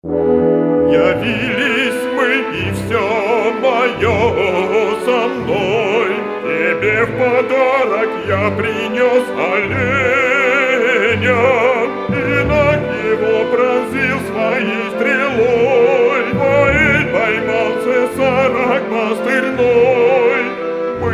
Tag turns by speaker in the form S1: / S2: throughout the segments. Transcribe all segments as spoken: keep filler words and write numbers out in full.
S1: Явились мы, и все мое со мной. Тебе в подарок я принес оленя, и ног его пронзил своей стрелой. Воэль поймал цесарок пастырной. Мы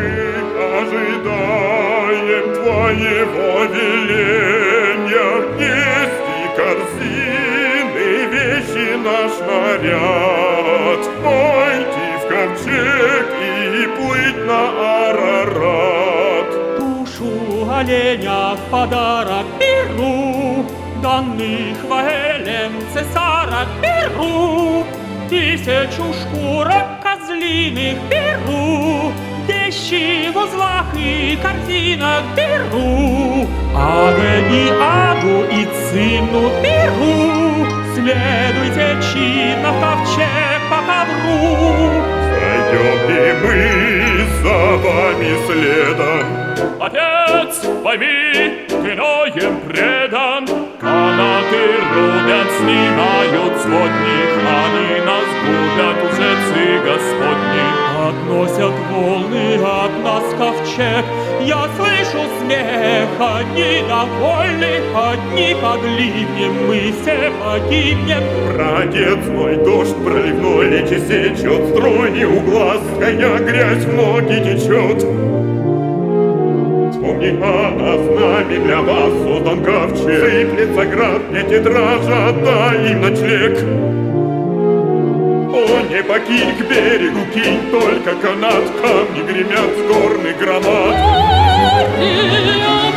S1: ожидаем твоего веления, нести корзины, вещи наш наряд, войти в ковчег и плыть на Арарат.
S2: Душу оленя в подарок беру, данных Ваэлем цесарок беру, тысячу шкурок козлиных беру, вещи в узлах и корзинах беру, Аве и Агу и Цинну беру. Следуйте чинно в ковчег по ковру.
S1: Сойдем и мы за вами следом.
S2: Отец, пойми, ты ноем предан. Канаты рубят, снимают сводник, они нас губят, лжецы господни. Относят волны от нас ковчег, я слышу смех, одни довольны, одни под ливнем, мы все погибнем.
S1: Прадед мой, дождь проливной речи сечет, струйни у глаз, коня грязь в ноги течет. Вспомни, а с нами для вас создан ковчег, сыплется град, эти дрожат, дай им ночлег. О, не покинь к берегу, кинь только канат, камни гремят с горных громад.